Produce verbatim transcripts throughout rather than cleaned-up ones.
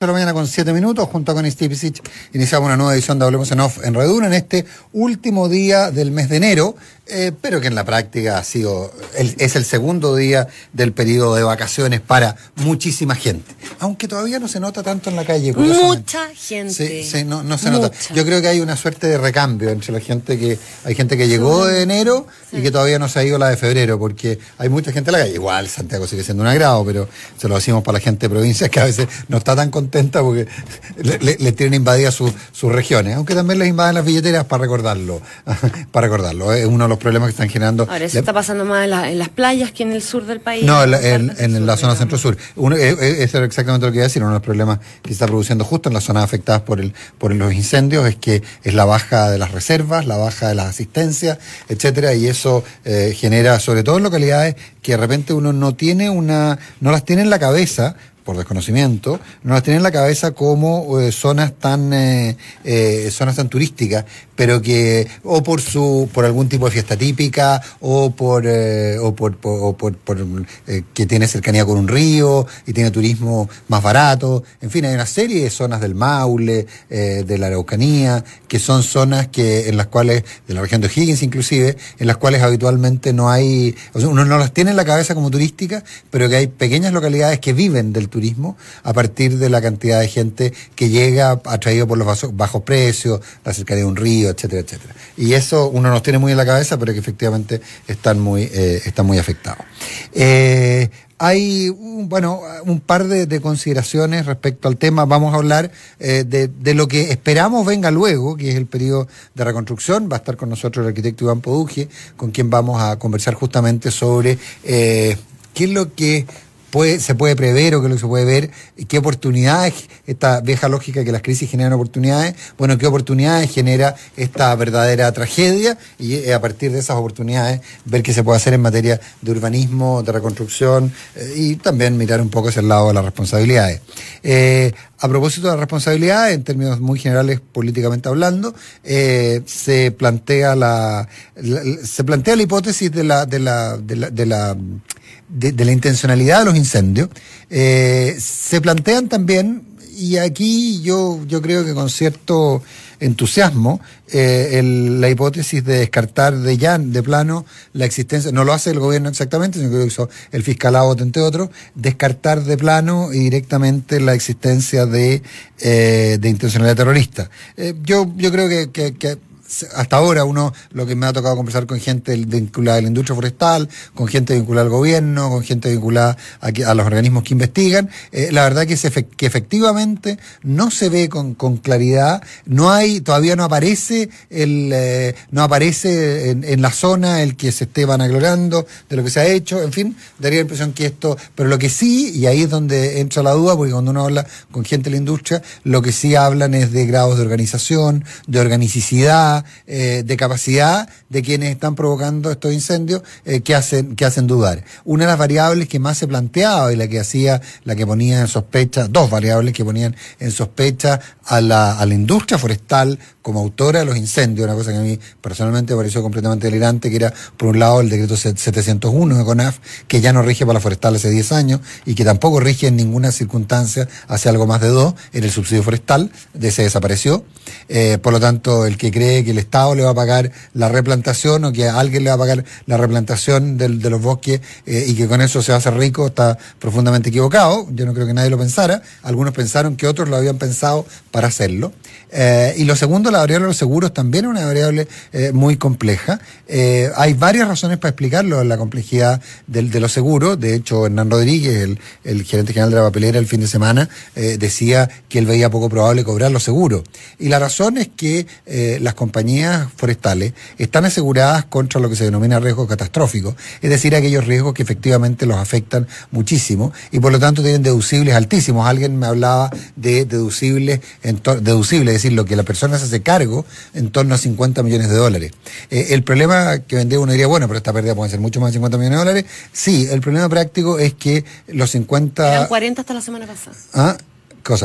De la mañana con siete minutos, junto con Stipicic, iniciamos una nueva edición de Hablemos en Off en Reduna en este último día del mes de enero, eh, pero que en la práctica ha sido, el, es el segundo día del periodo de vacaciones para muchísima gente, aunque todavía no se nota tanto en la calle. Mucha gente. Sí, sí, no, no se Mucha. nota. Yo creo que hay una suerte de recambio entre la gente que, hay gente que llegó de enero sí. y que todavía no se ha ido la de febrero, porque hay mucha gente en la calle. Igual Santiago sigue siendo un agrado, pero se lo decimos para la gente de provincias que a veces no está tan contenta porque le, le, le tienen invadidas sus sus regiones, aunque también les invaden las billeteras para recordarlo, para recordarlo. Es uno de los problemas que están generando. Ahora, eso le, está pasando más en, la, en las playas que en el sur del país. No, en, en, en, en la sur, zona centro-sur. Uno, eso es exactamente lo que iba a decir. Uno de los problemas que se está produciendo justo en las zonas afectadas por el por los incendios es que es la baja de las reservas, la baja de las asistencias, etcétera, y eso eh, genera, sobre todo en localidades que de repente uno no tiene una, no las tiene en la cabeza, por desconocimiento, no las tienen en la cabeza como eh, zonas tan eh, eh, zonas tan turísticas, pero que o por su por algún tipo de fiesta típica o por eh, o por, por, o por, por eh, que tiene cercanía con un río y tiene turismo más barato. En fin, hay una serie de zonas del Maule, eh, de la Araucanía, que son zonas que en las cuales, de la región de O'Higgins inclusive, en las cuales habitualmente no hay, o sea, uno no las tiene en la cabeza como turísticas, pero que hay pequeñas localidades que viven del turismo a partir de la cantidad de gente que llega atraído por los bajos, bajos precios, la cercanía de un río, etcétera, etcétera. Y eso uno nos tiene muy en la cabeza, pero que efectivamente están muy, eh, están muy afectados. Eh, Hay, bueno, un par de, de consideraciones respecto al tema. Vamos a hablar eh, de, de lo que esperamos venga luego, que es el periodo de reconstrucción. Va a estar con nosotros el arquitecto Iván Poduje, con quien vamos a conversar justamente sobre eh, qué es lo que Puede, se puede prever o qué es lo que se puede ver, y qué oportunidades, esta vieja lógica que las crisis generan oportunidades, bueno, qué oportunidades genera esta verdadera tragedia, y a partir de esas oportunidades ver qué se puede hacer en materia de urbanismo, de reconstrucción, eh, y también mirar un poco hacia el lado de las responsabilidades. Eh, a propósito de la responsabilidad, en términos muy generales políticamente hablando, eh, se plantea la, la se plantea la hipótesis de la de la de la, de la De, de la intencionalidad de los incendios. Eh, se plantean también, y aquí yo, yo creo que con cierto entusiasmo, eh, el, la hipótesis de descartar de ya, de plano, la existencia, no lo hace el gobierno exactamente, sino que lo hizo el fiscal Abbott, entre otros, descartar de plano y directamente la existencia de, eh, de intencionalidad terrorista. Eh, yo, yo creo que, que, que hasta ahora uno, lo que me ha tocado conversar con gente vinculada a la industria forestal, con gente vinculada al gobierno, con gente vinculada a, a los organismos que investigan, eh, la verdad que, se, que efectivamente no se ve con, con claridad, no hay, todavía no aparece el, eh, no aparece en, en la zona el que se esté vanagloriando de lo que se ha hecho, en fin, daría la impresión que esto, pero lo que sí, y ahí es donde entra la duda, porque cuando uno habla con gente de la industria, lo que sí hablan es de grados de organización, de organicicidad, Eh, de capacidad de quienes están provocando estos incendios, eh, que hacen que hacen dudar. Una de las variables que más se planteaba y la que hacía, la que ponía en sospecha, dos variables que ponían en sospecha a la, a la industria forestal como autora de los incendios, una cosa que a mí personalmente me pareció completamente delirante, que era, por un lado, el decreto setecientos uno de CONAF, que ya no rige para la forestal hace diez años y que tampoco rige en ninguna circunstancia hace algo más de dos, en el subsidio forestal, de ese desapareció. Eh, por lo tanto, el que cree que el Estado le va a pagar la replantación o que alguien le va a pagar la replantación del, de los bosques eh, y que con eso se va a hacer rico, está profundamente equivocado. Yo no creo que nadie lo pensara. Algunos pensaron que otros lo habían pensado para hacerlo. Eh, y lo segundo, la variable de los seguros también es una variable eh, muy compleja. Eh, hay varias razones para explicarlo, la complejidad del, de los seguros. De hecho, Hernán Rodríguez, el, el gerente general de la papelera, el fin de semana eh, decía que él veía poco probable cobrar los seguros. Y la razón es que eh, las compañías forestales están aseguradas contra lo que se denomina riesgos catastróficos, es decir, aquellos riesgos que efectivamente los afectan muchísimo y por lo tanto tienen deducibles altísimos. Alguien me hablaba de deducibles, en to- deducibles, es decir, lo que la persona se hace cargo en torno a cincuenta millones de dólares. Eh, el problema que vendría, uno diría, bueno, pero esta pérdida puede ser mucho más de cincuenta millones de dólares. Sí, el problema práctico es que los cincuenta... Eran cuarenta hasta la semana pasada. ¿Ah? Cosa.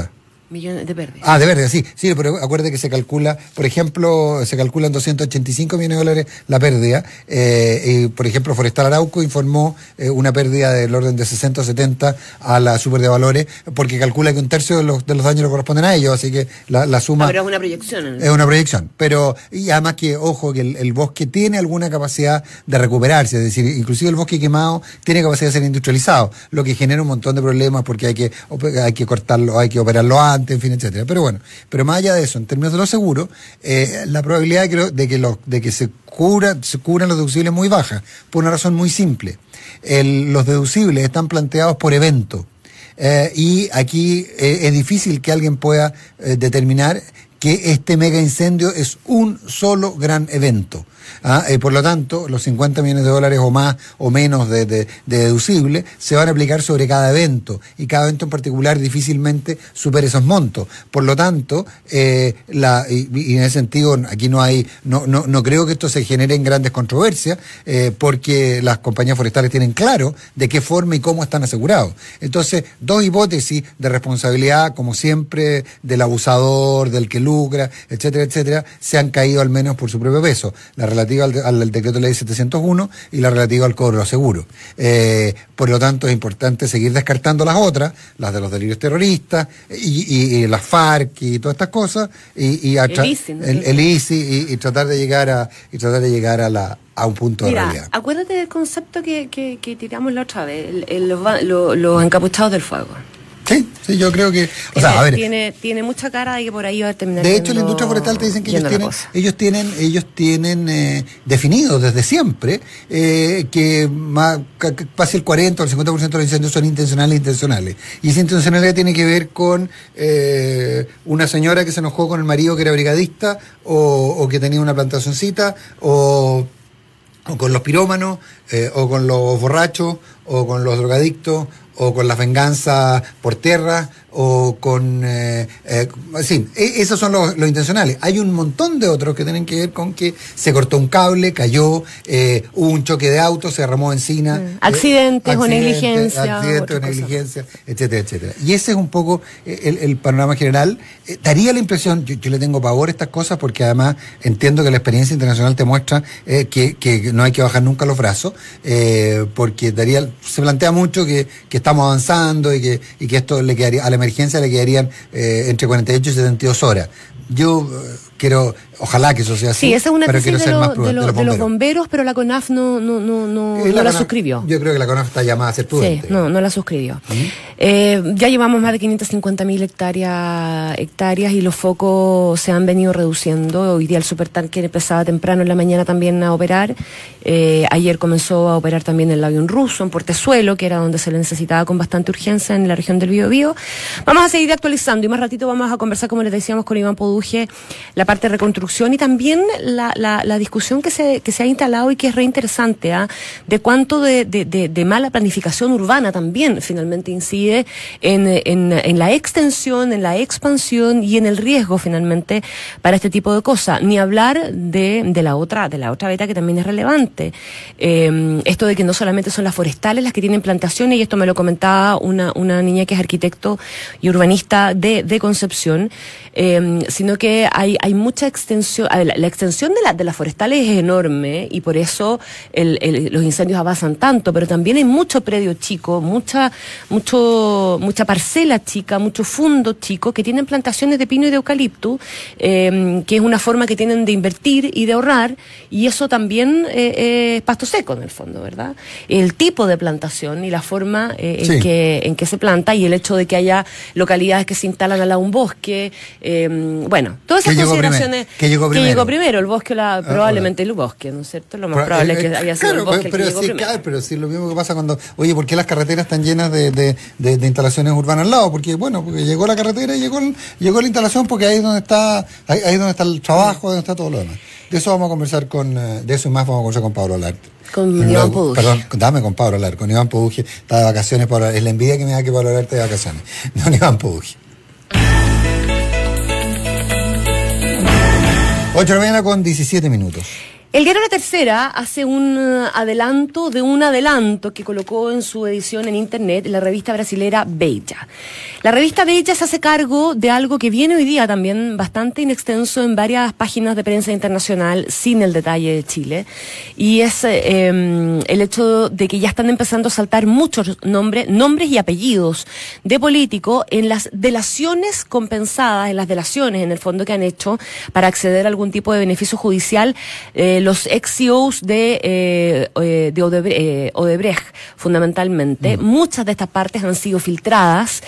millones de pérdidas. Ah, de pérdida, sí, sí, pero acuérdate que se calcula, por ejemplo, se calcula en doscientos ochenta y cinco millones de dólares la pérdida. Eh, y, por ejemplo, Forestal Arauco informó eh, una pérdida del orden de sesenta o setenta a la Super de Valores, porque calcula que un tercio de los, de los daños le corresponden a ellos, así que la, la suma... Ah, pero es una proyección. ¿No? Es una proyección, pero y además que, ojo, que el, el bosque tiene alguna capacidad de recuperarse, es decir, inclusive el bosque quemado tiene capacidad de ser industrializado, lo que genera un montón de problemas porque hay que, hay que cortarlo, hay que operarlo antes, en fin, etcétera. Pero bueno, pero más allá de eso, en términos de los seguros, eh, la probabilidad de que, de que, los, de que se, cubra, se cubran los deducibles es muy baja, por una razón muy simple. El, los deducibles están planteados por evento. Eh, y aquí eh, es difícil que alguien pueda eh, determinar que este mega incendio es un solo gran evento. ¿Ah? Eh, por lo tanto, los cincuenta millones de dólares o más o menos de, de, de deducible se van a aplicar sobre cada evento, y cada evento en particular difícilmente supera esos montos. Por lo tanto, eh, la, y, y en ese sentido aquí no hay, no, no, no creo que esto se genere en grandes controversias, eh, porque las compañías forestales tienen claro de qué forma y cómo están asegurados. Entonces, dos hipótesis de responsabilidad, como siempre, del abusador, del que lucra, etcétera, etcétera, se han caído al menos por su propio peso. La relativa al, al, al decreto de ley setecientos uno y la relativa al cobro de seguro. Eh, por lo tanto, es importante seguir descartando las otras, las de los delirios terroristas y, y, y las FARC y todas estas cosas, y, y a tra- el I C I, ¿no? el, el I C I y, y tratar de llegar a y tratar de llegar a la a un punto Mira, de realidad. Acuérdate del concepto que, que, que tiramos la otra vez, el, el, los, va- lo- los encapuchados del fuego. Sí, sí, yo creo que, o sea, Eh, a ver, tiene, tiene mucha cara de que por ahí va a terminar. de hecho, la yendo- industria forestal te dicen que ellos yendo la tienen, cosa. ellos tienen, ellos tienen eh, definido desde siempre eh, que más, ca- ca- casi el cuarenta o el cincuenta por ciento de los incendios son intencionales e intencionales. Y esa intencionalidad tiene que ver con eh, una señora que se enojó con el marido que era brigadista, o, o que tenía una plantacioncita, o, o con los pirómanos, eh, o con los borrachos, o con los drogadictos, o con las venganzas por tierra, o con... Eh, eh, sí, esos son los, los intencionales. Hay un montón de otros que tienen que ver con que se cortó un cable, cayó, eh, hubo un choque de auto, se derramó encina. Mm. Accidentes eh, o negligencia, Accidentes o otra cosa. negligencia, etcétera, etcétera. Y ese es un poco el, el panorama general. Eh, daría la impresión, yo, yo le tengo pavor a estas cosas porque además entiendo que la experiencia internacional te muestra eh, que, que no hay que bajar nunca los brazos, eh, porque daría, se plantea mucho que, que estamos avanzando y que, y que esto le quedaría, a la emergencia le quedarían eh, entre cuarenta y ocho y setenta y dos horas. Yo eh, quiero, ojalá que eso sea así, Sí, esa es una pero tesis quiero de, ser lo- más de, prudente, lo- de los de los bomberos. bomberos, pero la CONAF no, no, no, no, Eh, no la CONAF- suscribió. Yo creo que la CONAF está llamada a ser prudente. Sí, no, no la suscribió. ¿Mm? Eh, ya llevamos más de quinientas cincuenta mil hectáreas, hectáreas y los focos se han venido reduciendo. Hoy día el supertanker empezaba temprano en la mañana también a operar. Eh, ayer comenzó a operar también el avión ruso en Portezuelo, que era donde se le necesitaba con bastante urgencia en la región del Biobío. Vamos a seguir actualizando y más ratito vamos a conversar, como les decíamos, con Iván Poduje, la parte de reconstrucción y también la, la, la discusión que se, que se ha instalado y que es re interesante, ¿ah? De cuánto de, de, de, de mala planificación urbana también finalmente incide en, en, en la extensión, en la expansión y en el riesgo finalmente para este tipo de cosas. Ni hablar de, de la otra, de la otra beta que también es relevante. Eh, esto de que no solamente son las forestales las que tienen plantaciones, y esto me lo comentaba una, una niña que es arquitecto y urbanista de, de Concepción, eh, sino que hay, hay mucha extensión, a ver, la, la extensión de, la, de las forestales es enorme y por eso el, el, los incendios avanzan tanto, pero también hay mucho predio chico, mucha, mucho, mucha parcela chica, mucho fundo chico que tienen plantaciones de pino y de eucalipto, eh, que es una forma que tienen de invertir y de ahorrar, y eso también eh, es pasto seco en el fondo, ¿verdad? El tipo de plantación y la forma eh, en, Sí. que, en que se planta y el hecho de que haya localidades que se instalan al lado de un bosque, eh, bueno, todas esas ¿Qué llegó consideraciones. primer- qué llegó primero? llegó primero? El bosque, o la, probablemente hola. el bosque, ¿no es cierto? Lo más Pero, probable eh, es que eh, haya sido claro, el bosque pero el que llegó sí, primero. claro, pero sí, lo mismo que pasa cuando, oye, ¿por qué las carreteras están llenas de, de, de, de instalaciones urbanas al lado? Porque, bueno, porque llegó la carretera y llegó, el- llegó la instalación, porque ahí es donde está, ahí, ahí es donde está el trabajo, donde está todo lo demás. De eso vamos a conversar con, eh, de eso y más vamos a conversar con Pablo Olarte. Con Luego- Iván Poduje. Perdón, dame con Pablo Olarte, con Iván Poduje, está de vacaciones, Pablo, es la envidia que me da que Pablo Olarte de vacaciones. Don Iván Poduje. ocho de la mañana con diecisiete minutos. El diario La Tercera hace un adelanto de un adelanto que colocó en su edición en internet la revista brasilera Veja. La revista Veja se hace cargo de algo que viene hoy día también bastante inextenso en varias páginas de prensa internacional, sin el detalle de Chile, y es eh, el hecho de que ya están empezando a saltar muchos nombres, nombres y apellidos de políticos en las delaciones compensadas, en las delaciones en el fondo que han hecho para acceder a algún tipo de beneficio judicial, eh, los ex C E Os de, eh, de Odebrecht, eh, Odebrecht fundamentalmente. Mm. Muchas de estas partes han sido filtradas.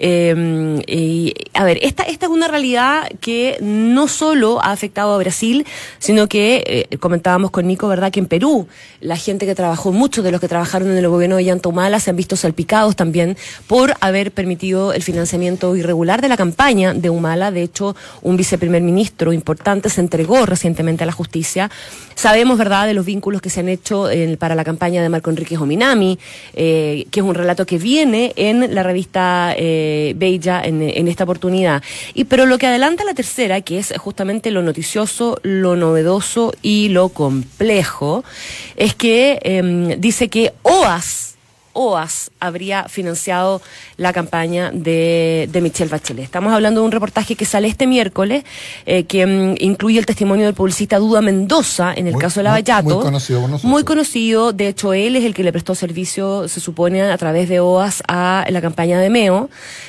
Eh, y, a ver, esta, esta es una realidad que no solo ha afectado a Brasil, sino que, eh, comentábamos con Nico, ¿verdad?, que en Perú, la gente que trabajó, muchos de los que trabajaron en el gobierno de Ollanta Humala se han visto salpicados también por haber permitido el financiamiento irregular de la campaña de Humala. De hecho, un viceprimer ministro importante se entregó recientemente a la justicia. Sabemos, ¿verdad?, de los vínculos que se han hecho en, para la campaña de Marco Enríquez Ominami, eh, que es un relato que viene en la revista eh, Veja en, en esta oportunidad. Y pero lo que adelanta La Tercera, que es justamente lo noticioso, lo novedoso y lo complejo, es que eh, dice que O A S O A S habría financiado la campaña de, de Michelle Bachelet. Estamos hablando de un reportaje que sale este miércoles, eh, que um, incluye el testimonio del publicista Duda Mendoza, en el muy, caso de Lavallato. Muy, muy conocido por nosotros. Muy conocido, de hecho él es el que le prestó servicio, se supone, a través de O A S a la campaña de Meo.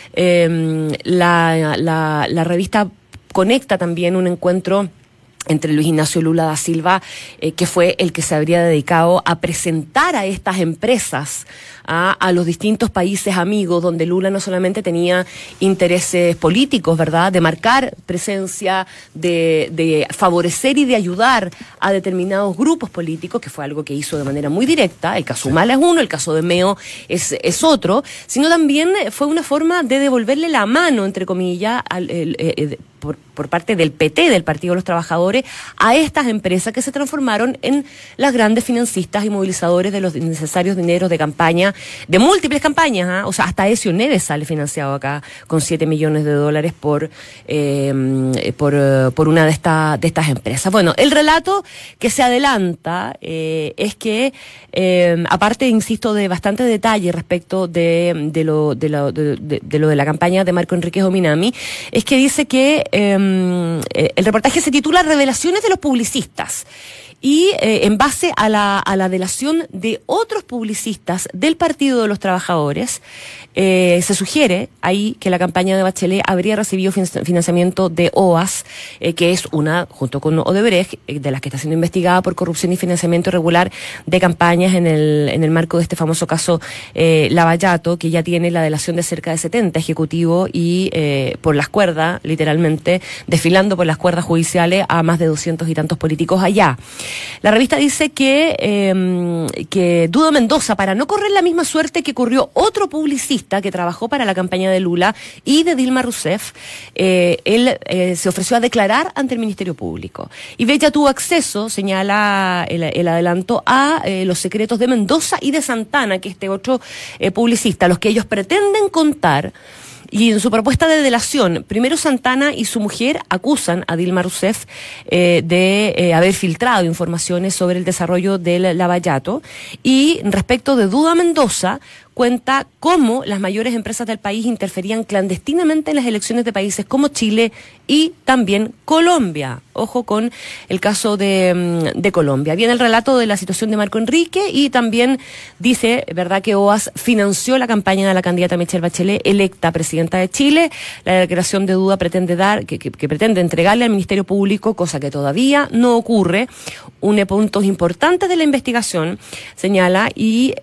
Eh, la, la, la revista conecta también un encuentro entre Luis Ignacio Lula da Silva, eh, que fue el que se habría dedicado a presentar a estas empresas a, a los distintos países amigos, donde Lula no solamente tenía intereses políticos, ¿verdad?, de marcar presencia, de, de favorecer y de ayudar a determinados grupos políticos, que fue algo que hizo de manera muy directa. El caso Humala es uno, el caso de Meo es, es otro, sino también fue una forma de devolverle la mano, entre comillas, al, el, el, el, por, por parte del P T, del Partido de los Trabajadores, a estas empresas que se transformaron en las grandes financistas y movilizadores de los necesarios dineros de campaña, de múltiples campañas, ¿eh? O sea, hasta Ezio Neves sale financiado acá con siete millones de dólares por, eh, por, por una de, esta, de estas empresas. Bueno, el relato que se adelanta eh, es que, eh, aparte, insisto, de bastante detalle respecto de, de, lo, de, lo, de, de, de lo de la campaña de Marco Enríquez Ominami, es que dice que eh, el reportaje se titula Revelaciones de los publicistas. Y eh, en base a la, a la delación de otros publicistas del Partido de los Trabajadores, eh, se sugiere ahí que la campaña de Bachelet habría recibido fin- financiamiento de O A S, eh, que es una, junto con Odebrecht, eh, de las que está siendo investigada por corrupción y financiamiento irregular de campañas en el, en el marco de este famoso caso eh, Lavallato, que ya tiene la delación de cerca de setenta ejecutivos y eh, por las cuerdas, literalmente, desfilando por las cuerdas judiciales a más de doscientos y tantos políticos allá. La revista dice que, eh, que Duda Mendoza, para no correr la misma suerte que corrió otro publicista que trabajó para la campaña de Lula y de Dilma Rousseff, eh, él eh, se ofreció a declarar ante el Ministerio Público. Y Veja tuvo acceso, señala el, el adelanto, a eh, los secretos de Mendoza y de Santana, que este otro eh, publicista, los que ellos pretenden contar. Y en su propuesta de delación, primero Santana y su mujer acusan a Dilma Rousseff eh, de eh, haber filtrado informaciones sobre el desarrollo del Lavallato. Y respecto de Duda Mendoza, cuenta cómo las mayores empresas del país interferían clandestinamente en las elecciones de países como Chile y también Colombia. Ojo con el caso de, de Colombia. Viene el relato de la situación de Marco Enrique y también dice, ¿verdad?, que O A S financió la campaña de la candidata Michelle Bachelet, electa presidenta de Chile. La declaración de Duda pretende dar, que, que, que pretende entregarle al Ministerio Público, cosa que todavía no ocurre, une puntos importantes de la investigación, señala, y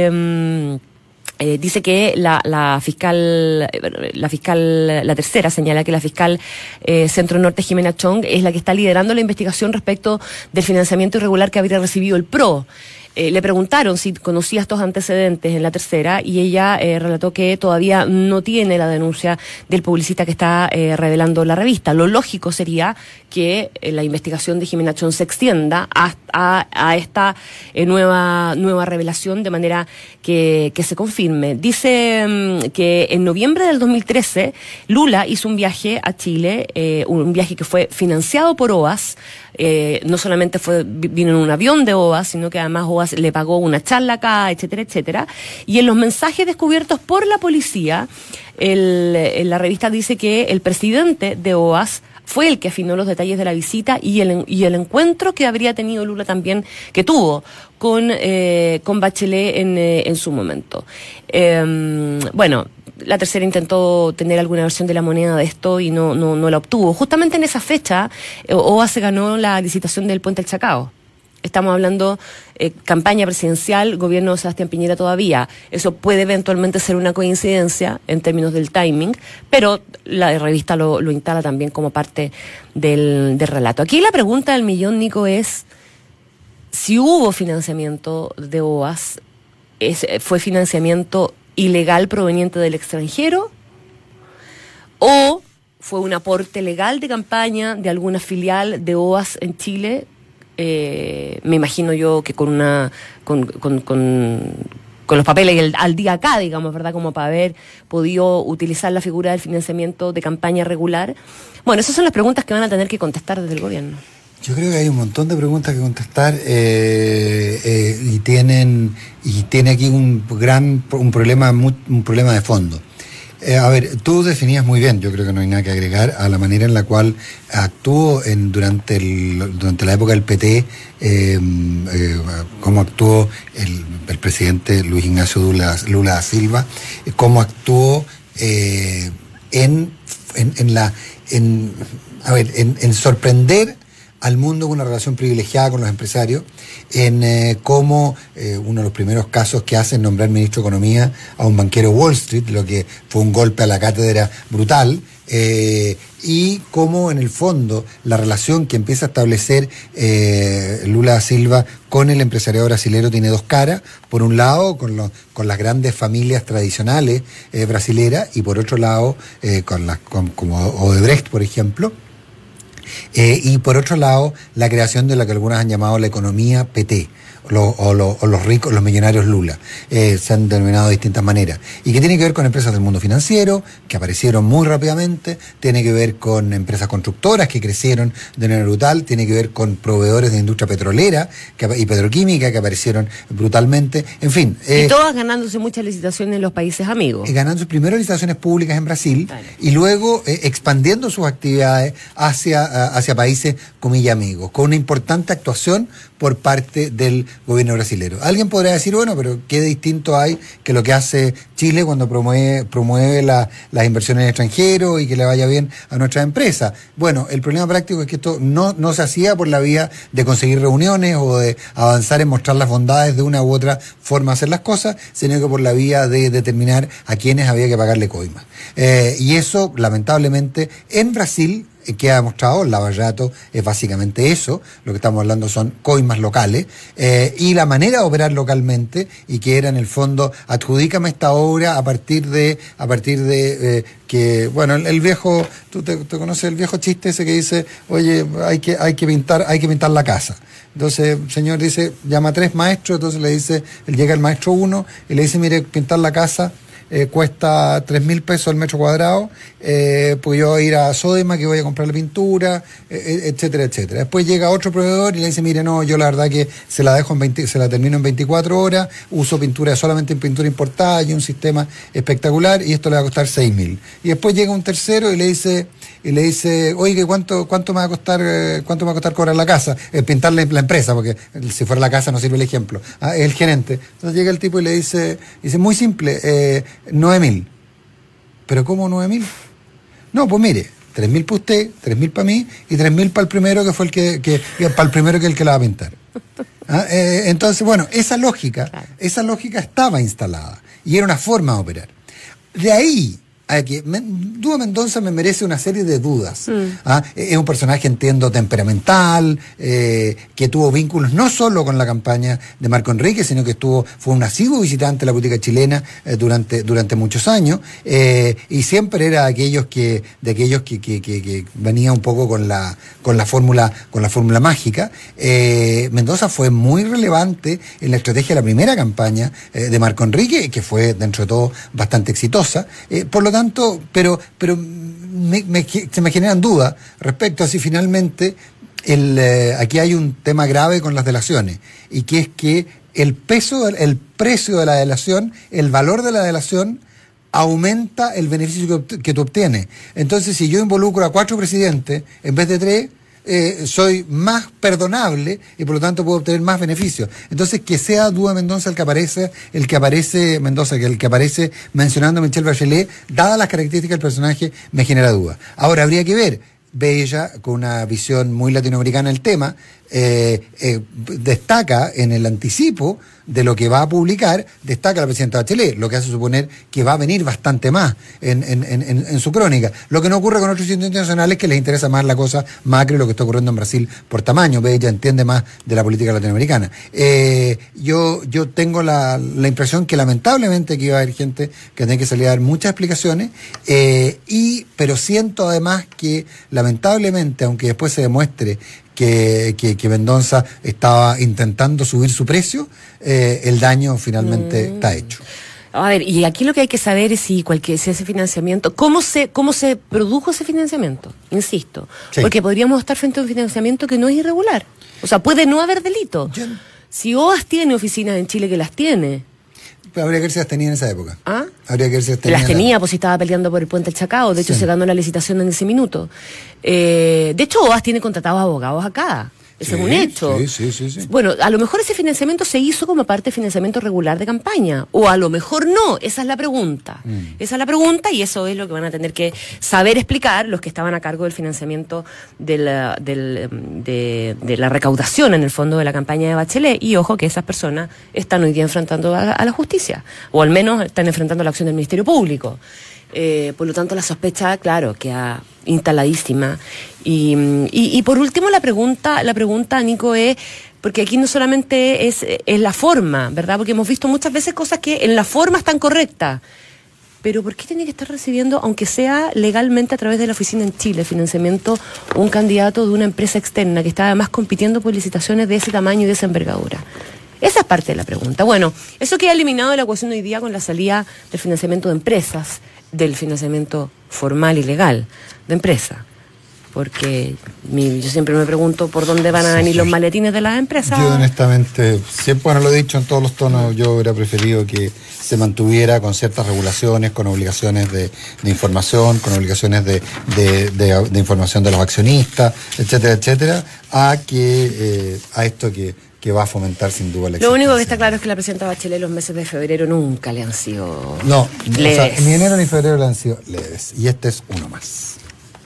eh, Eh, dice que la, la fiscal, la fiscal, la tercera señala que la fiscal eh, Centro Norte, Jimena Chong, es la que está liderando la investigación respecto del financiamiento irregular que habría recibido el P R O. Eh, le preguntaron si conocía estos antecedentes en La Tercera y ella eh, relató que todavía no tiene la denuncia del publicista que está eh, revelando la revista. Lo lógico sería que eh, la investigación de Jimena Chon se extienda a, a, a esta eh, nueva, nueva revelación de manera que, que se confirme. Dice um, que en noviembre del dos mil trece Lula hizo un viaje a Chile, eh, un viaje que fue financiado por O A S. Eh, no solamente fue vino en un avión de O A S, sino que además O A S le pagó una charla acá, etcétera, etcétera. Y en los mensajes descubiertos por la policía, el, en la revista dice que el presidente de O A S fue el que afinó los detalles de la visita y el, y el encuentro que habría tenido Lula también, que tuvo con, eh, con Bachelet en, eh, en su momento. Eh, bueno, La Tercera intentó tener alguna versión de la moneda de esto y no, no, no la obtuvo. Justamente en esa fecha, O A S ganó la licitación del Puente del Chacao. Estamos hablando eh, campaña presidencial, gobierno de Sebastián Piñera todavía. Eso puede eventualmente ser una coincidencia en términos del timing, pero la revista lo, lo instala también como parte del, del relato. Aquí la pregunta del millón, Nico, es si hubo financiamiento de O A S, es, ¿fue financiamiento ilegal proveniente del extranjero o fue un aporte legal de campaña de alguna filial de O A S en Chile? Eh, me imagino yo que con una con, con, con, con los papeles el, al día acá, digamos, ¿verdad? Como para haber podido utilizar la figura del financiamiento de campaña regular. Bueno, esas son las preguntas que van a tener que contestar desde el gobierno. Yo creo que hay un montón de preguntas que contestar eh, eh, y tienen y tiene aquí un gran un problema un problema de fondo. Eh, a ver, tú definías muy bien, yo creo que no hay nada que agregar a la manera en la cual actuó en, durante, el, durante la época del P T, eh, eh, cómo actuó el, el presidente Luis Ignacio Lula, Lula da Silva, eh, cómo actuó eh, en, en, en la en, a ver, en, en sorprender al mundo con una relación privilegiada con los empresarios, en eh, cómo eh, uno de los primeros casos que hace es nombrar ministro de Economía a un banquero Wall Street, lo que fue un golpe a la cátedra brutal, eh, y cómo en el fondo la relación que empieza a establecer eh, Lula da Silva con el empresariado brasilero tiene dos caras. Por un lado, con, los, con las grandes familias tradicionales eh, brasileras, y por otro lado, eh, con las con, como Odebrecht, por ejemplo. Eh, y por otro lado, la creación de lo que algunas han llamado la economía P T, lo, o, lo, o los ricos, los millonarios Lula, eh, se han denominado de distintas maneras. Y que tiene que ver con empresas del mundo financiero, que aparecieron muy rápidamente, tiene que ver con empresas constructoras que crecieron de manera brutal, tiene que ver con proveedores de industria petrolera que, y petroquímica que aparecieron brutalmente, en fin. Eh, y todas ganándose muchas licitaciones en los países amigos. Eh, ganando primero licitaciones públicas en Brasil, vale. Y luego eh, expandiendo sus actividades hacia, hacia países, comilla, amigos, con una importante actuación por parte del gobierno brasilero. Alguien podrá decir, bueno, pero qué distinto hay que lo que hace Chile cuando promueve, promueve la, las inversiones en extranjero y que le vaya bien a nuestras empresas. Bueno, el problema práctico es que esto no, no se hacía por la vía de conseguir reuniones o de avanzar en mostrar las bondades de una u otra forma de hacer las cosas, sino que por la vía de determinar a quienes había que pagarle coimas. Eh, y eso, lamentablemente, en Brasil, que ha demostrado, el lavallato es básicamente eso, lo que estamos hablando son coimas locales, eh, y la manera de operar localmente, y que era en el fondo, adjudícame esta obra a partir de, a partir de eh, que, bueno, el, el viejo, tú te, te conoces el viejo chiste ese que dice, oye, hay que, hay que pintar, hay que pintar la casa. Entonces el señor dice, llama a tres maestros, entonces le dice, él llega al maestro uno y le dice, mire, pintar la casa Eh, cuesta tres mil pesos el metro cuadrado, eh, pues yo voy a ir a Sodema que voy a comprar la pintura, eh, etcétera, etcétera. Después llega otro proveedor y le dice, mire, no, yo la verdad que se la dejo en veinte, se la termino en veinticuatro horas, uso pintura solamente en pintura importada y un sistema espectacular y esto le va a costar seis mil. Y después llega un tercero y le dice, y le dice, oye, ¿cuánto, cuánto me va a costar, eh, cuánto me va a costar cobrar la casa? Eh, pintarle la empresa, porque si fuera la casa no sirve el ejemplo. Ah, es el gerente. Entonces llega el tipo y le dice, dice, muy simple, eh, nueve mil. ¿Pero cómo nueve mil? No, pues mire, tres mil para usted, tres mil para mí y tres mil para el primero que fue el que, que, que para el primero que el que la va a pintar. ¿Ah? Eh, entonces, bueno, esa lógica, esa lógica estaba instalada y era una forma de operar. De ahí Aquí, Dúa Mendoza me merece una serie de dudas. Mm. ¿Ah? Es un personaje, entiendo, temperamental, eh, que tuvo vínculos no solo con la campaña de Marco Enrique, sino que estuvo, fue un asiduo visitante de la política chilena eh, durante, durante muchos años, eh, y siempre era aquellos que, de aquellos que, que, que, que venía un poco con la, con la fórmula, con la fórmula mágica. Eh, Mendoza fue muy relevante en la estrategia de la primera campaña eh, de Marco Enrique, que fue dentro de todo bastante exitosa. Eh, por lo tanto, pero, pero me, me, se me generan dudas respecto a si finalmente el, eh, aquí hay un tema grave con las delaciones, y que es que el peso, el precio de la delación, el valor de la delación aumenta el beneficio que, que tú obtienes. Entonces, si yo involucro a cuatro presidentes en vez de tres, Eh, soy más perdonable y por lo tanto puedo obtener más beneficios. Entonces, que sea Dúa Mendoza el que aparece, el que aparece Mendoza, que el que aparece mencionando a Michelle Bachelet, dadas las características del personaje, me genera duda. Ahora, habría que ver, ve ella con una visión muy latinoamericana del tema, eh, eh, destaca en el anticipo de lo que va a publicar, destaca la presidenta Bachelet, lo que hace suponer que va a venir bastante más en, en, en, en su crónica. Lo que no ocurre con otros sitios internacionales, que les interesa más la cosa macro y lo que está ocurriendo en Brasil por tamaño. Ve, ella entiende más de la política latinoamericana. Eh, yo, yo tengo la, la impresión que lamentablemente que iba a haber gente que tiene que salir a dar muchas explicaciones, eh, y, pero siento además que lamentablemente, aunque después se demuestre Que, que, que Mendoza estaba intentando subir su precio, eh, el daño finalmente mm. está hecho. A ver, y aquí lo que hay que saber es si cualquier si ese financiamiento, cómo se cómo se produjo ese financiamiento, insisto, sí. Porque podríamos estar frente a un financiamiento que no es irregular. O sea, puede no haber delito. Yo... Si O A S tiene oficinas en Chile, que las tiene. Pero habría que ver si las tenía en esa época. ¿Ah? Habría que ver si las tenía. Las tenía, pues si estaba peleando por el puente del Chacao. De hecho, sí. Se ganó la licitación en ese minuto. Eh, de hecho, O A S tiene contratados abogados acá. Ese sí, es un hecho. Sí, sí, sí, sí. Bueno, a lo mejor ese financiamiento se hizo como parte de financiamiento regular de campaña. O a lo mejor no. Esa es la pregunta. Mm. Esa es la pregunta, y eso es lo que van a tener que saber explicar los que estaban a cargo del financiamiento de la, del, de, de la recaudación, en el fondo, de la campaña de Bachelet. Y ojo que esas personas están hoy día enfrentando a, a la justicia. O al menos están enfrentando la acción del Ministerio Público. Eh, por lo tanto, la sospecha, claro, queda instaladísima. Y, y, y por último, la pregunta, la pregunta, Nico, es, porque aquí no solamente es, es la forma, ¿verdad? Porque hemos visto muchas veces cosas que en la forma están correctas. Pero ¿por qué tiene que estar recibiendo, aunque sea legalmente a través de la oficina en Chile, financiamiento un candidato de una empresa externa que está además compitiendo por licitaciones de ese tamaño y de esa envergadura? Esa es parte de la pregunta. Bueno, eso queda eliminado de la ecuación hoy día con la salida del financiamiento de empresas, del financiamiento formal y legal de empresas. Porque mi, yo siempre me pregunto por dónde van a sí, venir sí. los maletines de las empresas. Yo honestamente, siempre, bueno, lo he dicho en todos los tonos, yo hubiera preferido que se mantuviera con ciertas regulaciones, con obligaciones de, de información, con obligaciones de, de, de, de información de los accionistas, etcétera, etcétera, a que eh, a esto que que va a fomentar sin duda la existencia. Lo único que está claro es que la presidenta Bachelet los meses de febrero nunca le han sido no, leves. O sea, ni enero ni febrero le han sido leves. Y este es uno más.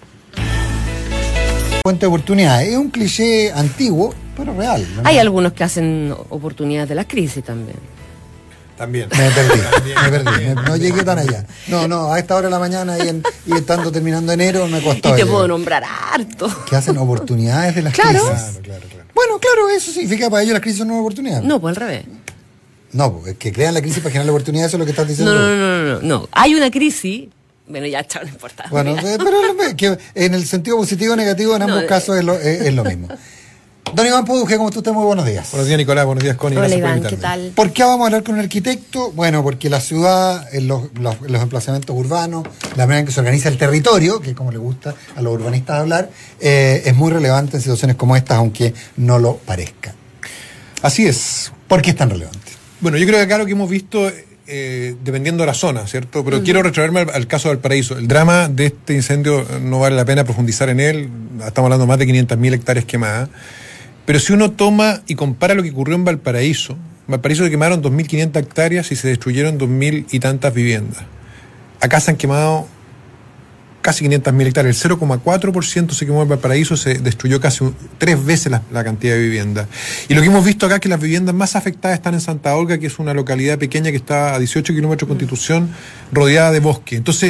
Fuente de oportunidades. Es un cliché antiguo, pero real. ¿No? Hay algunos que hacen oportunidades de la crisis también. También. Me perdí, me perdí. Me, no llegué tan allá. No, no, a esta hora de la mañana y, en, y estando terminando enero me costó. Y te puedo nombrar harto. Que hacen oportunidades de las claro. crisis. Claro, claro, claro. Bueno, claro, eso significa para ellos las crisis son una oportunidad. No, pues al revés. No, pues que crean la crisis para generar la oportunidad, eso es lo que estás diciendo. No, no, no, no, no, no. Hay una crisis. Bueno, ya está, no importa. Bueno, eh, pero que en el sentido positivo o negativo, en ambos no, casos es lo, es, es lo mismo. Don Iván Produje, ¿cómo está usted? Muy buenos días. Buenos días, Nicolás. Buenos días, Connie. Hola, Iván, ¿qué tal? ¿Por qué vamos a hablar con un arquitecto? Bueno, porque la ciudad, en los, los, los emplazamientos urbanos, la manera en que se organiza el territorio, que es como le gusta a los urbanistas hablar, eh, es muy relevante en situaciones como estas, aunque no lo parezca. Así es. ¿Por qué es tan relevante? Bueno, yo creo que acá lo que hemos visto, eh, dependiendo de la zona, ¿cierto? Pero uh-huh. quiero retraerme al, al caso de Valparaíso. El drama de este incendio no vale la pena profundizar en él. Estamos hablando de más de quinientas mil hectáreas quemadas. Pero si uno toma y compara lo que ocurrió en Valparaíso, en Valparaíso se quemaron dos mil quinientas hectáreas y se destruyeron dos mil y tantas viviendas. Acá se han quemado casi quinientas mil hectáreas. El cero coma cuatro por ciento se quemó en Valparaíso, se destruyó casi un, tres veces la, la cantidad de viviendas. Y lo que hemos visto acá es que las viviendas más afectadas están en Santa Olga, que es una localidad pequeña que está a dieciocho kilómetros de Constitución, rodeada de bosque. Entonces,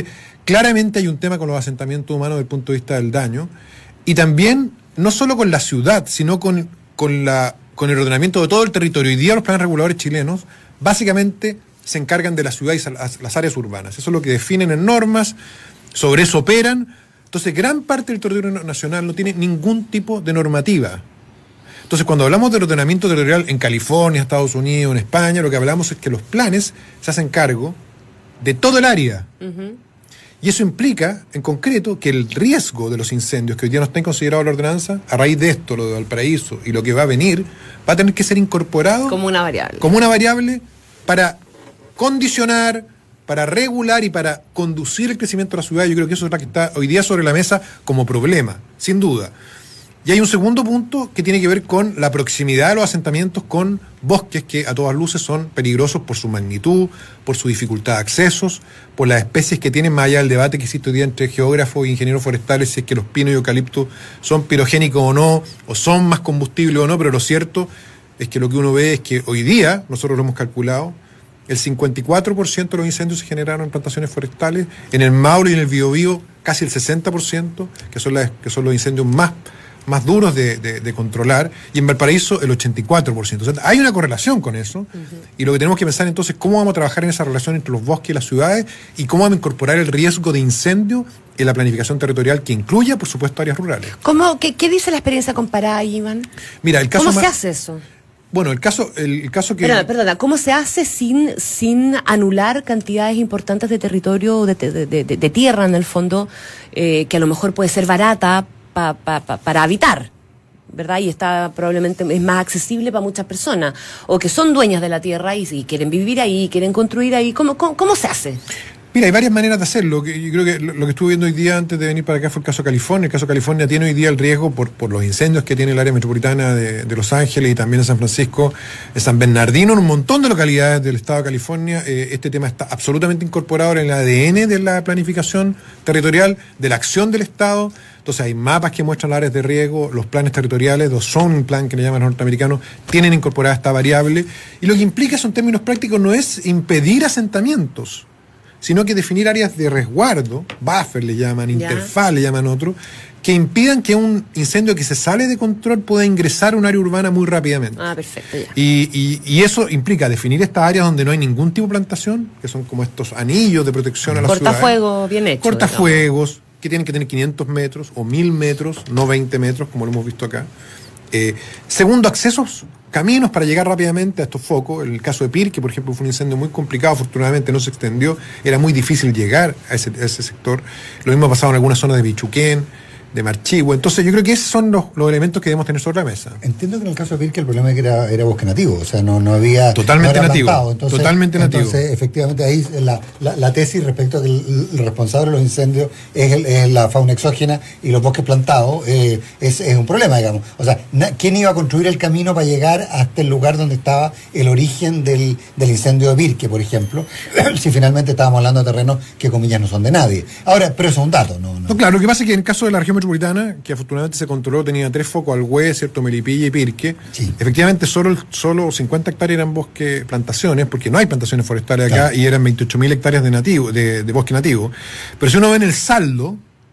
Claramente hay un tema con los asentamientos humanos desde el punto de vista del daño, y también no solo con la ciudad, sino con, con, la, con el ordenamiento de todo el territorio. Hoy día los planes reguladores chilenos básicamente se encargan de la ciudad y las áreas urbanas. Eso es lo que definen en normas, sobre eso operan. Entonces, gran parte del territorio nacional no tiene ningún tipo de normativa. Entonces, cuando hablamos del ordenamiento territorial en California, Estados Unidos, en España, lo que hablamos es que los planes se hacen cargo de todo el área. Uh-huh. Y eso implica, en concreto, que el riesgo de los incendios que hoy día no está considerado en la ordenanza, a raíz de esto, lo de Valparaíso y lo que va a venir, va a tener que ser incorporado como una variable. Como una variable para condicionar, para regular y para conducir el crecimiento de la ciudad. Yo creo que eso es lo que está hoy día sobre la mesa como problema, sin duda. Y hay un segundo punto que tiene que ver con la proximidad de los asentamientos con bosques que a todas luces son peligrosos por su magnitud, por su dificultad de accesos, por las especies que tienen, más allá del debate que existe hoy día entre geógrafos e ingenieros forestales, si es que los pinos y eucaliptos son pirogénicos o no, o son más combustibles o no, pero lo cierto es que lo que uno ve es que hoy día, nosotros lo hemos calculado, el cincuenta y cuatro por ciento de los incendios se generaron en plantaciones forestales, en el Maule y en el Biobío casi el sesenta por ciento, que son, las, que son los incendios más más duros de, de, de controlar, y en Valparaíso el ochenta y cuatro por ciento. O sea, hay una correlación con eso, uh-huh. Y lo que tenemos que pensar entonces es cómo vamos a trabajar en esa relación entre los bosques y las ciudades, y cómo vamos a incorporar el riesgo de incendio en la planificación territorial, que incluya, por supuesto, áreas rurales. ¿Cómo, qué, ¿Qué dice la experiencia comparada, Iván? Mira, el caso ¿Cómo más... se hace eso? Bueno, el caso, el, el caso que... Perdona, perdona, ¿cómo se hace sin, sin anular cantidades importantes de territorio, de, de, de, de, de tierra, en el fondo, eh, que a lo mejor puede ser barata pa, pa, pa, para habitar, ¿verdad? Y está probablemente es más accesible para muchas personas, o que son dueñas de la tierra y, y quieren vivir ahí, quieren construir ahí? ¿Cómo, cómo, cómo se hace? Mira, hay varias maneras de hacerlo. Yo creo que lo que estuve viendo hoy día antes de venir para acá fue el caso California. El caso California tiene hoy día el riesgo por, por los incendios que tiene el área metropolitana de, de Los Ángeles y también en San Francisco, en San Bernardino, en un montón de localidades del estado de California. Eh, este tema está absolutamente incorporado en el A D N de la planificación territorial, de la acción del Estado. Entonces hay mapas que muestran las áreas de riesgo, los planes territoriales, los zoning plan que le llaman los norteamericanos, tienen incorporada esta variable. Y lo que implica eso en términos prácticos no es impedir asentamientos, sino que definir áreas de resguardo, buffer le llaman, interfaz le llaman otro, que impidan que un incendio que se sale de control pueda ingresar a un área urbana muy rápidamente. Ah, perfecto, ya. Y, y, y eso implica definir estas áreas donde no hay ningún tipo de plantación, que son como estos anillos de protección a la ciudad. Cortafuegos bien hechos. Cortafuegos, digamos, que tienen que tener quinientos metros o mil metros, no veinte metros, como lo hemos visto acá. Eh, segundo, accesos, caminos para llegar rápidamente a estos focos. En el caso de Pirque, por ejemplo, fue un incendio muy complicado, afortunadamente no se extendió, era muy difícil llegar a ese, a ese sector. Lo mismo ha pasado en algunas zonas de Bichuquén, de Marchihue. Entonces yo creo que esos son los, los elementos que debemos tener sobre la mesa. Entiendo que en el caso de Pirque el problema es que era, era bosque nativo, o sea, no, no había... Totalmente no nativo, entonces, totalmente nativo. Entonces, efectivamente, ahí la, la, la tesis respecto a que el, el responsable de los incendios es, el, es la fauna exógena y los bosques plantados eh, es, es un problema, digamos. O sea, na, ¿quién iba a construir el camino para llegar hasta el lugar donde estaba el origen del, del incendio de Pirque, por ejemplo, si finalmente estábamos hablando de terrenos que, comillas, no son de nadie? Ahora, pero eso es un dato, ¿no? no. no claro, lo que pasa es que en el caso de la región metropolitana, que afortunadamente se controló, tenía tres focos, Alhué, cierto, Melipilla y Pirque. Sí. Efectivamente, solo, solo cincuenta hectáreas eran bosque plantaciones, porque no hay plantaciones forestales acá, claro, y eran veintiocho mil hectáreas de nativo, de, de bosque nativo. Pero si uno ve en el saldo,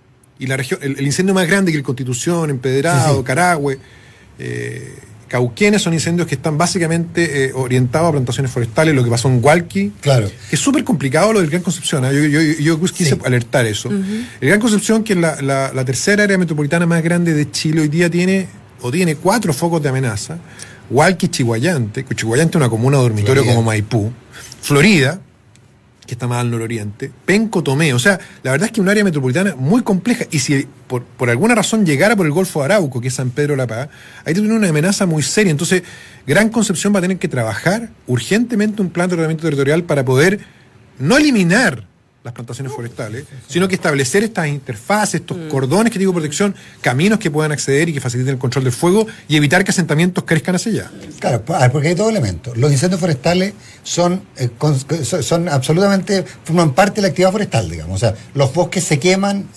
y la región, el, el incendio más grande que el Constitución, Empedrado, sí, sí. Carahue, eh, Cauquenes, son incendios que están básicamente eh, orientados a plantaciones forestales, lo que pasó en Hualqui, claro, que es súper complicado lo del Gran Concepción, ¿eh? yo, yo, yo, yo quise sí. alertar eso. Uh-huh. El Gran Concepción, que es la, la, la tercera área metropolitana más grande de Chile, hoy día tiene, o tiene cuatro focos de amenaza: Hualqui, Chihuayante, Chihuayante es una comuna dormitorio Florida, como Maipú, Florida, que está más al nororiente, Penco, Tomé. O sea, la verdad es que es un área metropolitana muy compleja, y si por, por alguna razón llegara por el Golfo de Arauco, que es San Pedro de la Paz, ahí tiene una amenaza muy seria. Entonces, Gran Concepción va a tener que trabajar urgentemente un plan de ordenamiento territorial para poder no eliminar las plantaciones forestales, sino que establecer estas interfaces, estos mm. cordones que digo protección, caminos que puedan acceder y que faciliten el control del fuego y evitar que asentamientos crezcan hacia allá. Claro, porque hay dos elementos. Los incendios forestales son, eh, con, son absolutamente, forman parte de la actividad forestal, digamos. O sea, los bosques se queman, eh,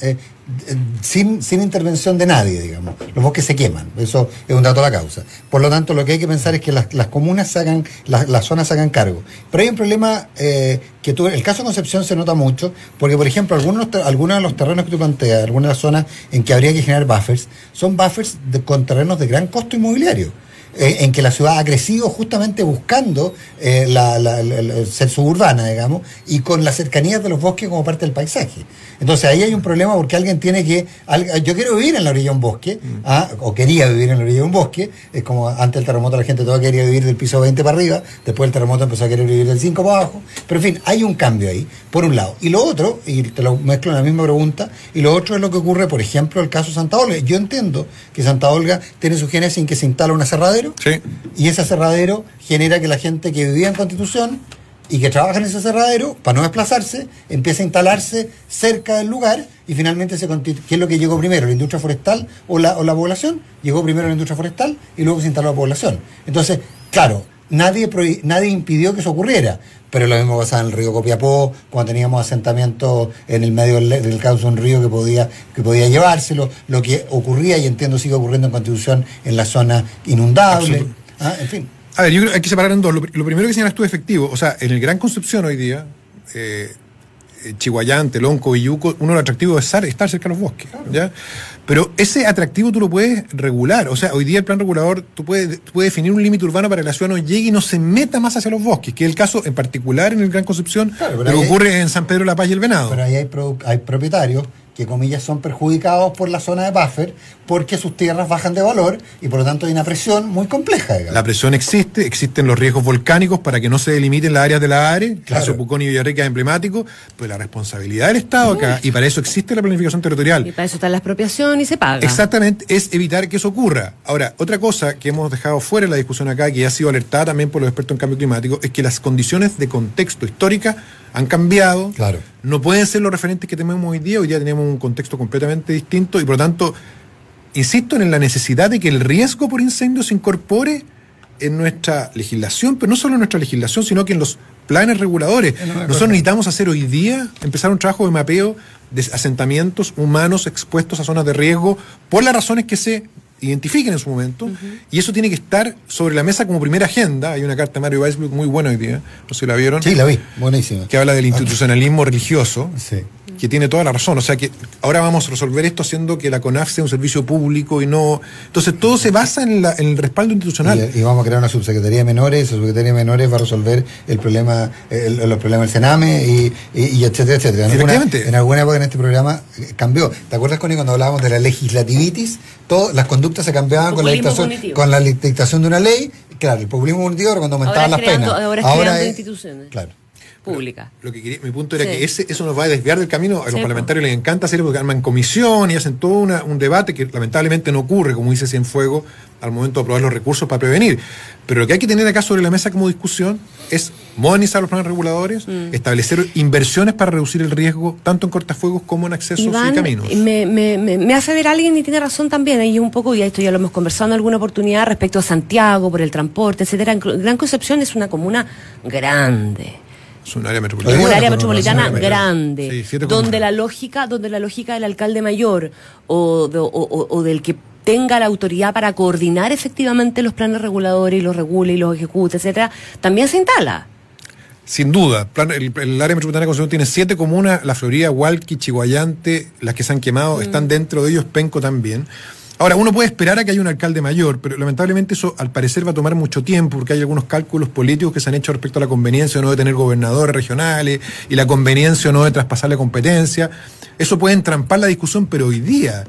sin, sin intervención de nadie, digamos. Los bosques se queman, eso es un dato de la causa. Por lo tanto, lo que hay que pensar es que las, las comunas se hagan, las, las zonas se hagan cargo. Pero hay un problema eh, que tú, el caso de Concepción se nota mucho, porque por ejemplo, algunos, algunos de los terrenos que tú planteas, algunas de las zonas en que habría que generar buffers, son buffers de, con terrenos de gran costo inmobiliario. Eh, en que la ciudad ha crecido justamente buscando eh, la, la, la, la, ser suburbana, digamos, y con las cercanías de los bosques como parte del paisaje. Entonces ahí hay un problema porque alguien tiene que... Yo quiero vivir en la orilla de un bosque, mm. ¿ah? o quería vivir en la orilla de un bosque, es como antes del terremoto la gente toda quería vivir del piso veinte para arriba, después del terremoto empezó a querer vivir del cinco para abajo, pero en fin, hay un cambio ahí, por un lado. Y lo otro, y te lo mezclo en la misma pregunta, y lo otro es lo que ocurre, por ejemplo, el caso de Santa Olga. Yo entiendo que Santa Olga tiene su génesis en que se instala un aserradero, sí. y ese aserradero genera que la gente que vivía en Constitución y que trabaja en ese aserradero, para no desplazarse, empieza a instalarse cerca del lugar y finalmente se constitu- ¿qué es lo que llegó primero? ¿La industria forestal o la, o la población? Llegó primero la industria forestal y luego se instaló la población. Entonces, claro, nadie, prohi- nadie impidió que eso ocurriera, pero lo mismo pasaba en el río Copiapó, cuando teníamos asentamientos en el medio del, del cauce de un río que podía, que podía llevárselo, lo que ocurría, y entiendo sigue ocurriendo en Constitución, en la zona inundable, ¿ah? En fin. A ver, yo creo que hay que separar en dos. Lo, lo primero que señalas tú es efectivo. O sea, en el Gran Concepción hoy día, eh, Chihuayante, Lonco, Villuco, uno de los atractivos es estar, estar cerca de los bosques. Claro. ¿Ya? Pero ese atractivo tú lo puedes regular. O sea, hoy día el plan regulador, tú puedes, tú puedes definir un límite urbano para que la ciudad no llegue y no se meta más hacia los bosques, que es el caso en particular en el Gran Concepción, claro, lo que ocurre hay, en San Pedro de la Paz y el Venado. Pero ahí hay, pro, hay propietarios que, comillas, son perjudicados por la zona de buffer porque sus tierras bajan de valor y por lo tanto hay una presión muy compleja, digamos. La presión existe, existen los riesgos volcánicos para que no se delimiten las áreas de la ARE, claro. Caso Pucón y Villarrica es emblemático, pues la responsabilidad del Estado acá, Uy. y para eso existe la planificación territorial. Y para eso está la expropiación y se paga. Exactamente, es evitar que eso ocurra. Ahora, otra cosa que hemos dejado fuera de la discusión acá, que ya ha sido alertada también por los expertos en cambio climático, es que las condiciones de contexto histórica han cambiado, claro. No pueden ser los referentes que tenemos hoy día, hoy día tenemos un contexto completamente distinto y por lo tanto, insisto en la necesidad de que el riesgo por incendio se incorpore en nuestra legislación, pero no solo en nuestra legislación, sino que en los planes reguladores. No, no, Nosotros necesitamos hacer hoy día, empezar un trabajo de mapeo de asentamientos humanos expuestos a zonas de riesgo por las razones que se identifiquen en su momento, uh-huh. y eso tiene que estar sobre la mesa como primera agenda. Hay una carta de Mario Weisbluck muy buena hoy día, no sé si la vieron. Sí, la vi, buenísima. Que habla del institucionalismo religioso, sí. que tiene toda la razón. O sea que ahora vamos a resolver esto haciendo que la CONAF sea un servicio público y no... Entonces todo se basa en, la, en el respaldo institucional. Y, y vamos a crear una subsecretaría de menores, esa subsecretaría de menores va a resolver el problema, el, los problemas del Sename y, y, y etcétera, etcétera. En alguna, en alguna época en este programa cambió. ¿Te acuerdas, Connie, cuando hablábamos de la legislativitis? Todo, las conductas se cambiaban con la, dictación, con la dictación de una ley. Claro, el populismo cognitivo era cuando aumentaban las creando, penas. Ahora, ahora es instituciones. Claro. Pública. Lo que quería, mi punto era sí. que ese, eso nos va a desviar del camino. A los sí, parlamentarios les encanta hacer porque arman comisión y hacen todo una, un debate que lamentablemente no ocurre, como dice Cienfuegos, al momento de aprobar los recursos para prevenir. Pero lo que hay que tener acá sobre la mesa como discusión es modernizar los planes reguladores, mm. establecer inversiones para reducir el riesgo tanto en cortafuegos como en accesos Iván, y caminos. Me, me, me, me hace ver a alguien y tiene razón también, ahí un poco, y esto ya lo hemos conversado en alguna oportunidad respecto a Santiago, por el transporte, etcétera. Gran Concepción es una comuna grande. Es un área metropolitana. Un área metropolitana grande, sí, donde la lógica, donde la lógica del alcalde mayor o, de, o, o, o del que tenga la autoridad para coordinar efectivamente los planes reguladores y los regula y los ejecuta, etcétera, también se instala. Sin duda, plan, el, el área metropolitana de Concepción tiene siete comunas, La Florida, Hualqui, Chihuayante, las que se han quemado, mm. están dentro de ellos, Penco también. Ahora, uno puede esperar a que haya un alcalde mayor, pero lamentablemente eso al parecer va a tomar mucho tiempo, porque hay algunos cálculos políticos que se han hecho respecto a la conveniencia o no de tener gobernadores regionales y la conveniencia o no de traspasar la competencia. Eso puede entrampar la discusión, pero hoy día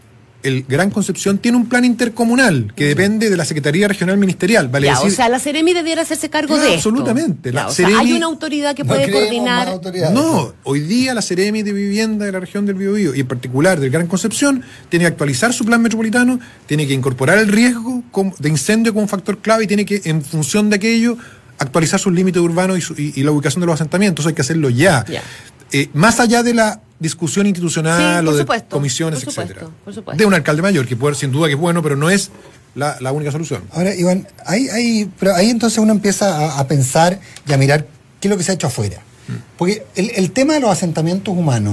el Gran Concepción tiene un plan intercomunal que depende de la Secretaría Regional Ministerial. Vale ya, decir, o sea, la Seremi debiera hacerse cargo no, de absolutamente. esto. La ya, Seremi, o sea, hay una autoridad que puede no coordinar. No, hoy día la Seremi de Vivienda de la región del Biobío y en particular del Gran Concepción tiene que actualizar su plan metropolitano, tiene que incorporar el riesgo de incendio como un factor clave y tiene que, en función de aquello, actualizar sus límites urbanos y, su, y, y la ubicación de los asentamientos. Eso hay que hacerlo ya. ya. Eh, más allá de la discusión institucional sí, o de supuesto, comisiones, por supuesto, etcétera. Por supuesto. De un alcalde mayor, que puede, sin duda que es bueno, pero no es la, la única solución. Ahora, Iván, hay, hay, pero ahí entonces uno empieza a, a pensar y a mirar qué es lo que se ha hecho afuera. Mm. Porque el, el tema de los asentamientos humanos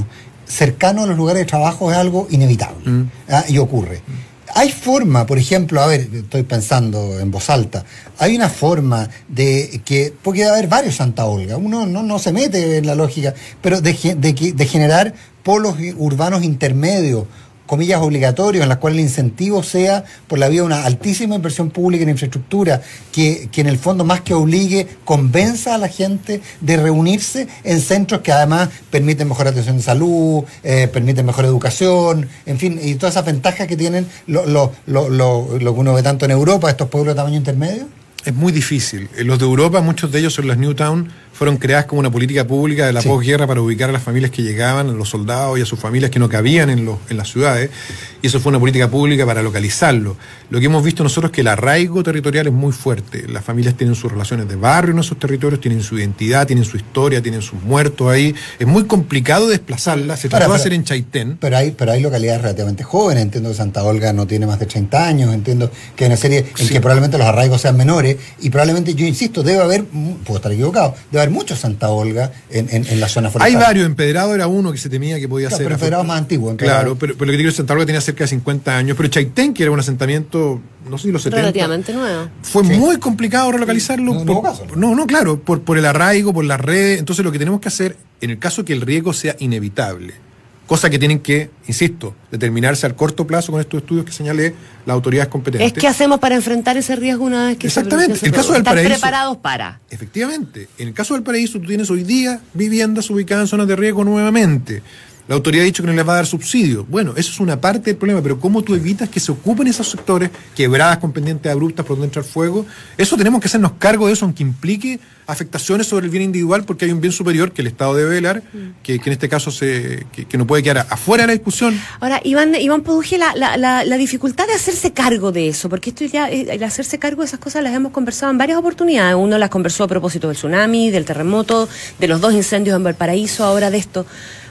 cercano a los lugares de trabajo es algo inevitable, mm. ¿ah? y ocurre. Mm. Hay forma, por ejemplo, a ver, estoy pensando en voz alta, hay una forma de que, porque debe haber varios Santa Olga, uno no, no se mete en la lógica, pero de, de, de generar polos urbanos intermedios, comillas obligatorios, en las cuales el incentivo sea por la vía de una altísima inversión pública en infraestructura, que, que en el fondo más que obligue, convenza a la gente de reunirse en centros que además permiten mejor atención de salud, eh, permiten mejor educación, en fin, y todas esas ventajas que tienen lo, lo, lo, lo, lo que uno ve tanto en Europa, estos pueblos de tamaño intermedio. Es muy difícil. Los de Europa, muchos de ellos son las New Town, fueron creadas como una política pública de la sí. posguerra para ubicar a las familias que llegaban, a los soldados y a sus familias que no cabían en, los, en las ciudades, y eso fue una política pública para localizarlo. Lo que hemos visto nosotros es que el arraigo territorial es muy fuerte. Las familias tienen sus relaciones de barrio en esos territorios, tienen su identidad, tienen su historia, tienen sus muertos ahí. Es muy complicado desplazarlas. Se trató de hacer en Chaitén. Pero hay, pero hay localidades relativamente jóvenes. Entiendo que Santa Olga no tiene más de treinta años. Entiendo que hay una serie en sí. que probablemente los arraigos sean menores, y probablemente, yo insisto, debe haber, puedo estar equivocado, debe haber muchos Santa Olga en, en, en la zona forestal. Hay varios. Empedrado era uno que se temía que podía claro, ser. Pero Empedrado más antiguo. Claro, pero, pero lo que digo es que Santa Olga tenía cerca de cincuenta años, pero Chaitén, que era un asentamiento, no sé si los setenta. Relativamente nuevo. Fue sí. muy complicado relocalizarlo. No, por, no, caso. no, no, claro, por, por el arraigo, por las redes. Entonces lo que tenemos que hacer, en el caso que el riesgo sea inevitable, cosa que tienen que, insisto, determinarse al corto plazo con estos estudios que señalé las autoridades competentes. Es que hacemos para enfrentar ese riesgo una vez que exactamente. se, el caso del están Paraíso, preparados para. Efectivamente. En el caso del Paraíso, tú tienes hoy día viviendas ubicadas en zonas de riesgo nuevamente. La autoridad ha dicho que no les va a dar subsidios. Bueno, eso es una parte del problema, pero ¿cómo tú evitas que se ocupen esos sectores, quebradas con pendientes abruptas por donde entra el fuego? Eso tenemos que hacernos cargo de eso, aunque implique afectaciones sobre el bien individual, porque hay un bien superior que el Estado debe velar, que, que en este caso se que, que no puede quedar afuera de la discusión. Ahora, Iván, Iván Produje, la, la, la, la dificultad de hacerse cargo de eso, porque esto ya, el hacerse cargo de esas cosas las hemos conversado en varias oportunidades. Uno las conversó a propósito del tsunami, del terremoto, de los dos incendios en Valparaíso, ahora de esto.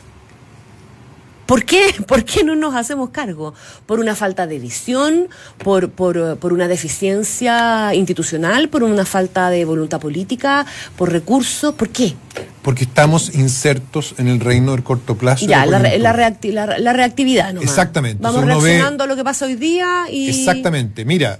¿Por qué? ¿Por qué no nos hacemos cargo? ¿Por una falta de visión? ¿Por, por, por una deficiencia institucional? ¿Por una falta de voluntad política? ¿Por recursos? ¿Por qué? Porque estamos insertos en el reino del corto plazo. Ya, la, la, reacti la, la reactividad nomás. Exactamente. Vamos reaccionando ve... a lo que pasa hoy día y... Exactamente. Mira,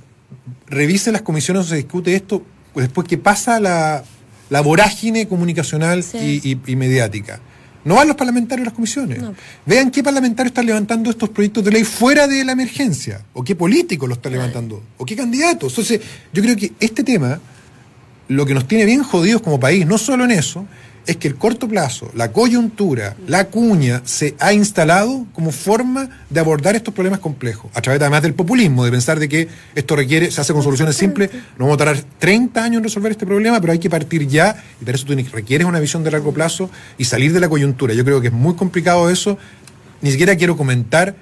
revise las comisiones donde se discute esto después que pasa la, la vorágine comunicacional sí. y, y, y mediática. No van los parlamentarios a las comisiones. No. Vean qué parlamentario está levantando estos proyectos de ley fuera de la emergencia, o qué político lo está levantando, o qué candidatos. Entonces, yo creo que este tema, lo que nos tiene bien jodidos como país, no solo en eso, es que el corto plazo, la coyuntura, la cuña, se ha instalado como forma de abordar estos problemas complejos, a través además del populismo, de pensar de que esto requiere, se hace con soluciones simples, no vamos a tardar treinta años en resolver este problema, pero hay que partir ya, y para eso tú requieres una visión de largo plazo y salir de la coyuntura. Yo creo que es muy complicado eso, ni siquiera quiero comentar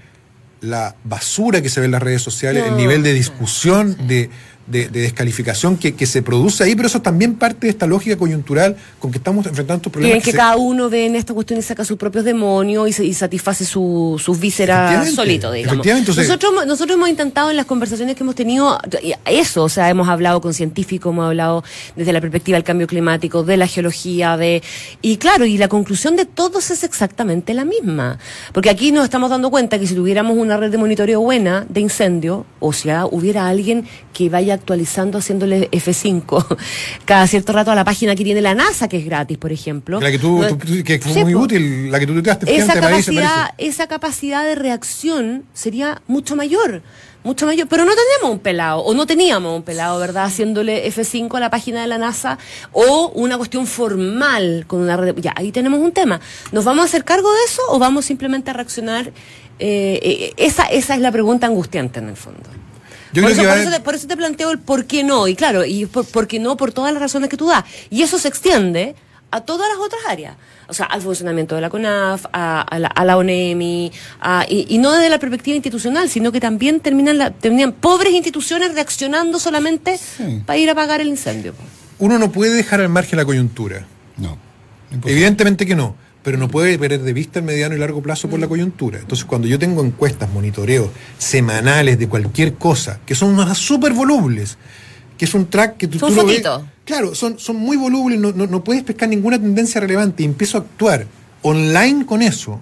la basura que se ve en las redes sociales, no, el nivel de discusión, sí. de... De, de descalificación que, que se produce ahí, pero eso también parte de esta lógica coyuntural con que estamos enfrentando estos problemas. Y en que, que cada se... uno ve en esta cuestión y saca sus propios demonios y, se, y satisface su, sus vísceras solito, digamos. Entonces... Nosotros, nosotros hemos intentado en las conversaciones que hemos tenido eso, o sea, hemos hablado con científicos, hemos hablado desde la perspectiva del cambio climático, de la geología, de y claro, y la conclusión de todos es exactamente la misma. Porque aquí nos estamos dando cuenta que si tuviéramos una red de monitoreo buena de incendio, o sea, hubiera alguien que vaya actualizando, haciéndole F cinco cada cierto rato a la página que tiene la NASA, que es gratis, por ejemplo. La que tú, no, tú que fue sí, muy po, útil, la que tú tuiteaste. Esa capacidad, esa capacidad de reacción sería mucho mayor, mucho mayor, pero no tenemos un pelado, o no teníamos un pelado, ¿verdad?, haciéndole F cinco a la página de la NASA, o una cuestión formal con una red. Ya, ahí tenemos un tema. ¿Nos vamos a hacer cargo de eso o vamos simplemente a reaccionar? Eh, eh, esa, esa es la pregunta angustiante en el fondo. Yo por, eso, por, a... eso te, por eso te planteo el por qué no, y claro, y por, por qué no por todas las razones que tú das. Y eso se extiende a todas las otras áreas, o sea, al funcionamiento de la CONAF, a, a, la, a la ONEMI, a, y, y no desde la perspectiva institucional, sino que también terminan, la, terminan pobres instituciones reaccionando solamente sí. para ir a apagar el incendio. Uno no puede dejar al margen la coyuntura. No. Imposible. Evidentemente que no. Pero no puede perder de vista el mediano y largo plazo por la coyuntura. Entonces, cuando yo tengo encuestas, monitoreos semanales de cualquier cosa, que son unas súper volubles, que es un track que tú, son tú lo ves, fotitos. Claro, son, son muy volubles, no, no, no puedes pescar ninguna tendencia relevante, y empiezo a actuar online con eso,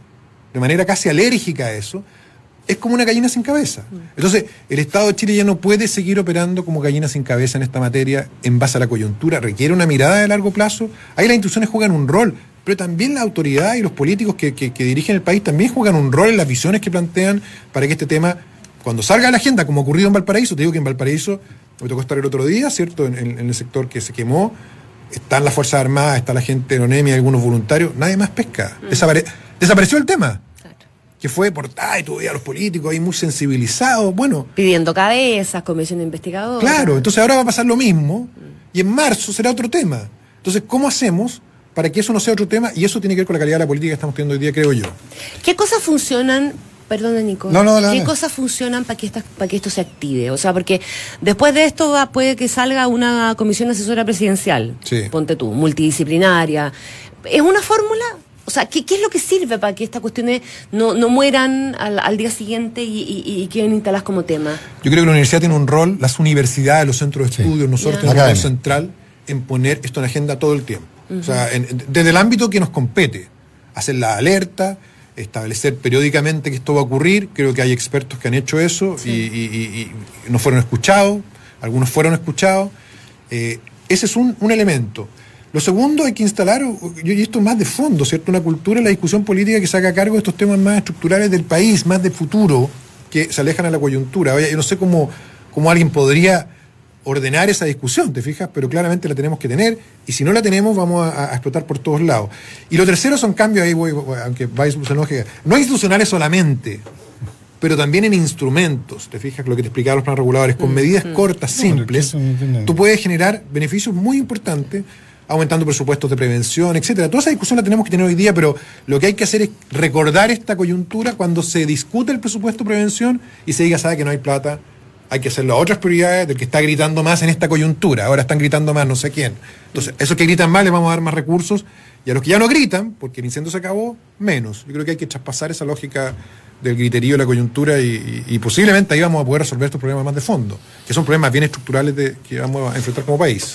de manera casi alérgica a eso, es como una gallina sin cabeza. Entonces, el Estado de Chile ya no puede seguir operando como gallina sin cabeza en esta materia en base a la coyuntura. Requiere una mirada de largo plazo. Ahí las instituciones juegan un rol, pero también la autoridad y los políticos que, que, que dirigen el país también juegan un rol en las visiones que plantean para que este tema, cuando salga a la agenda, como ha ocurrido en Valparaíso, te digo que en Valparaíso, me tocó estar el otro día, ¿cierto?, en, en, en el sector que se quemó, están las Fuerzas Armadas, está la gente de ONEMI, algunos voluntarios, nadie más pesca. Mm. Desapare- desapareció el tema. Que fue portada y tú veías a los políticos ahí muy sensibilizados, bueno. Pidiendo cabezas, comisión investigadora. Claro, entonces ahora va a pasar lo mismo y en marzo será otro tema. Entonces, ¿cómo hacemos para que eso no sea otro tema? Y eso tiene que ver con la calidad de la política que estamos teniendo hoy día, creo yo. ¿Qué cosas funcionan? Perdona, Nico. No, no, no, ¿Qué no. cosas funcionan para que esta, para que esto se active? O sea, porque después de esto va, puede que salga una comisión asesora presidencial. Sí. Ponte tú, multidisciplinaria. ¿Es una fórmula? O sea, ¿qué, qué es lo que sirve para que estas cuestiones no, no mueran al, al día siguiente y, y, y queden instaladas como tema? Yo creo que la universidad tiene un rol, las universidades, los centros de estudios, sí. nosotros Yeah. tenemos un rol central en poner esto en agenda todo el tiempo. Uh-huh. O sea, en, en, desde el ámbito que nos compete, hacer la alerta, establecer periódicamente que esto va a ocurrir. Creo que hay expertos que han hecho eso sí. y, y, y no fueron escuchados, algunos fueron escuchados. Eh, ese es un, un elemento. Lo segundo, hay que instalar, y esto más de fondo, ¿cierto? Una cultura en la discusión política que se haga cargo de estos temas más estructurales del país, más de futuro, que se alejan a la coyuntura. Oye, yo no sé cómo, cómo alguien podría ordenar esa discusión, ¿te fijas? Pero claramente la tenemos que tener, y si no la tenemos, vamos a, a explotar por todos lados. Y lo tercero son cambios, ahí voy, voy aunque vais se enoje, no institucionales solamente, pero también en instrumentos, ¿te fijas? Lo que te explicaba los planes reguladores, con medidas mm. cortas, simples, no, no tú puedes generar beneficios muy importantes, aumentando presupuestos de prevención, etcétera. Toda esa discusión la tenemos que tener hoy día, pero lo que hay que hacer es recordar esta coyuntura cuando se discute el presupuesto de prevención y se diga, sabe que no hay plata, hay que hacer las otras prioridades del que está gritando más en esta coyuntura. Ahora están gritando más no sé quién. Entonces, a esos que gritan más les vamos a dar más recursos, y a los que ya no gritan, porque el incendio se acabó, menos. Yo creo que hay que traspasar esa lógica del griterío de la coyuntura y, y, y posiblemente ahí vamos a poder resolver estos problemas más de fondo, que son problemas bien estructurales de, que vamos a enfrentar como país.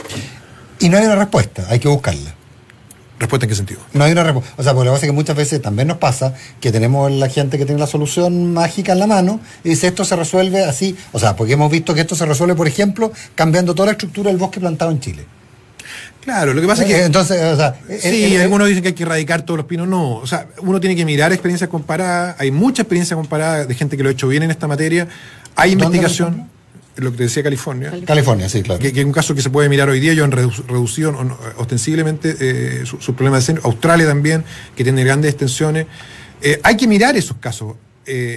Y no hay una respuesta, hay que buscarla. ¿Respuesta en qué sentido? No hay una respuesta. O sea, porque lo que pasa es que muchas veces también nos pasa que tenemos la gente que tiene la solución mágica en la mano y dice esto se resuelve así. O sea, porque hemos visto que esto se resuelve, por ejemplo, cambiando toda la estructura del bosque plantado en Chile. Claro, lo que pasa es que... Entonces, o sea... Sí, el, el, algunos dicen que hay que erradicar todos los pinos. No, o sea, uno tiene que mirar experiencias comparadas. Hay mucha experiencia comparada de gente que lo ha hecho bien en esta materia. Hay investigación... Lo que te decía California. California, California sí, claro. Que, que es un caso que se puede mirar hoy día. Ellos han redu- reducido no, ostensiblemente eh, sus su problemas de incendio. Australia también, que tiene grandes extensiones. Eh, hay que mirar esos casos. Eh,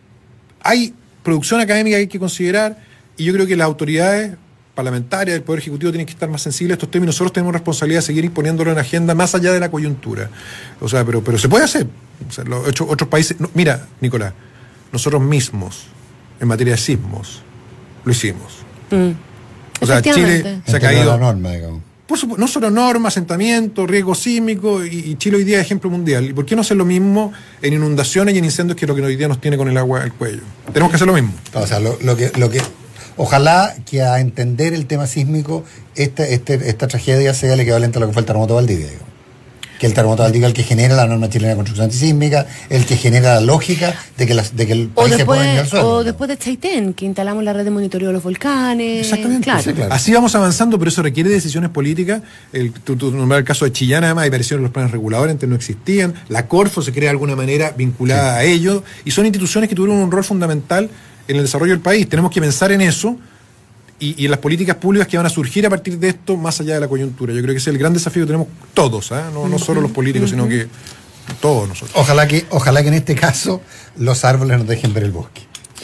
hay producción académica que hay que considerar, y yo creo que las autoridades parlamentarias del Poder Ejecutivo tienen que estar más sensibles a estos temas, y nosotros tenemos responsabilidad de seguir imponiéndolo en agenda más allá de la coyuntura. O sea, pero, pero se puede hacer. O sea, los otros, otros países... No, mira, Nicolás, nosotros mismos, en materia de sismos, lo hicimos. Mm. O sea, Chile se ha caído. La norma, digamos. Por supuesto, no solo norma, asentamiento, riesgo sísmico, y, y Chile hoy día es ejemplo mundial. ¿Y por qué no hacer lo mismo en inundaciones y en incendios, que es lo que hoy día nos tiene con el agua al cuello? Tenemos que hacer lo mismo. O sea, lo, lo que, lo que, ojalá que a entender el tema sísmico, esta, este, esta tragedia sea el equivalente a lo que fue el terremoto de Valdivia, digamos. Que el terremoto de Valdivia es el que genera la norma chilena de construcción antisísmica, el que genera la lógica de que, las, de que el país se pone en el suelo. O después de Chaitén, que instalamos la red de monitoreo de los volcanes. Exactamente. Claro. Sí, claro. Así vamos avanzando, pero eso requiere decisiones políticas. El, tú, tú nombrar el caso de Chillán, además, hay variaciones en los planes reguladores, antes no existían. La Corfo se crea de alguna manera vinculada sí. a ello, y son instituciones que tuvieron un rol fundamental en el desarrollo del país. Tenemos que pensar en eso. Y, y en las políticas públicas que van a surgir a partir de esto, más allá de la coyuntura. Yo creo que ese es el gran desafío que tenemos todos, ¿eh? no, no solo los políticos, sino que todos nosotros. Ojalá que, ojalá que en este caso los árboles nos dejen ver el bosque.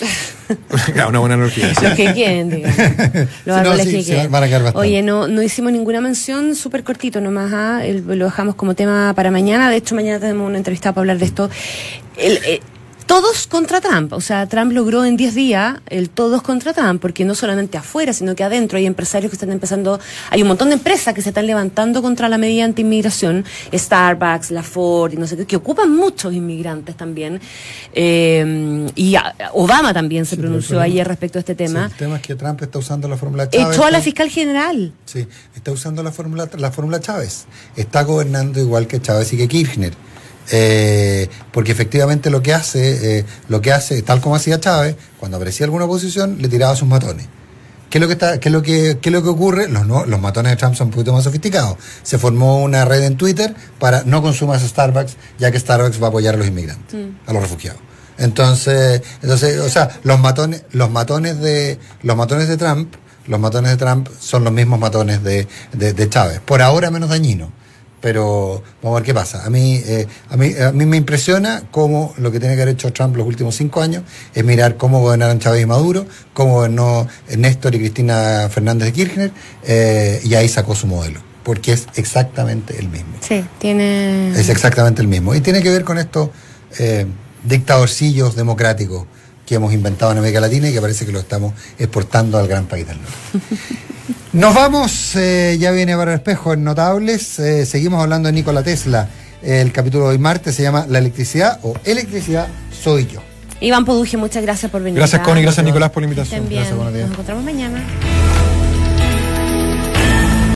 Una buena analogía. Los que quieren, digamos. Los árboles no, sí, que quieren. Van a quedar bastante. Oye, no, no hicimos ninguna mención, súper cortito nomás, ¿ah? El, lo dejamos como tema para mañana. De hecho, mañana tenemos una entrevista para hablar de esto. El... el Todos contra Trump, o sea, Trump logró en diez días el todos contra Trump, porque no solamente afuera, sino que adentro hay empresarios que están empezando, hay un montón de empresas que se están levantando contra la medida anti-inmigración, Starbucks, la Ford, y no sé qué, que ocupan muchos inmigrantes también, eh, y a, Obama también se sí, pronunció ayer respecto a este tema. Sí, el tema es que Trump está usando la fórmula Chávez. Echó a la fiscal general. Sí, está usando la fórmula la fórmula Chávez, está gobernando igual que Chávez y que Kirchner. Eh, porque efectivamente lo que hace, eh, lo que hace, tal como hacía Chávez, cuando aparecía alguna oposición, le tiraba sus matones. ¿Qué es lo que está, qué es lo que, qué es lo que ocurre? Los, no, los matones de Trump son un poquito más sofisticados. Se formó una red en Twitter para no consumas Starbucks, ya que Starbucks va a apoyar a los inmigrantes, mm. a los refugiados. Entonces, entonces, o sea, los matones, los matones de, los matones de Trump, los matones de Trump son los mismos matones de, de, de Chávez. Por ahora menos dañinos. Pero vamos a ver qué pasa. A mí, eh, a mí, a mí me impresiona cómo lo que tiene que haber hecho Trump los últimos cinco años es mirar cómo gobernaron Chávez y Maduro, cómo gobernó Néstor y Cristina Fernández de Kirchner, eh, y ahí sacó su modelo, porque es exactamente el mismo. Sí, tiene... Es exactamente el mismo. Y tiene que ver con estos eh, dictadorcillos democráticos que hemos inventado en América Latina y que parece que lo estamos exportando al gran país del norte. Nos vamos, eh, ya viene Bárbara Espejo en Notables, eh, seguimos hablando de Nikola Tesla. El capítulo de hoy martes se llama La electricidad o Electricidad soy yo. Iván Poduje, muchas gracias por venir. Gracias, Connie, gracias, Nicolás, por la invitación. También. Gracias, buenos días. Nos encontramos mañana.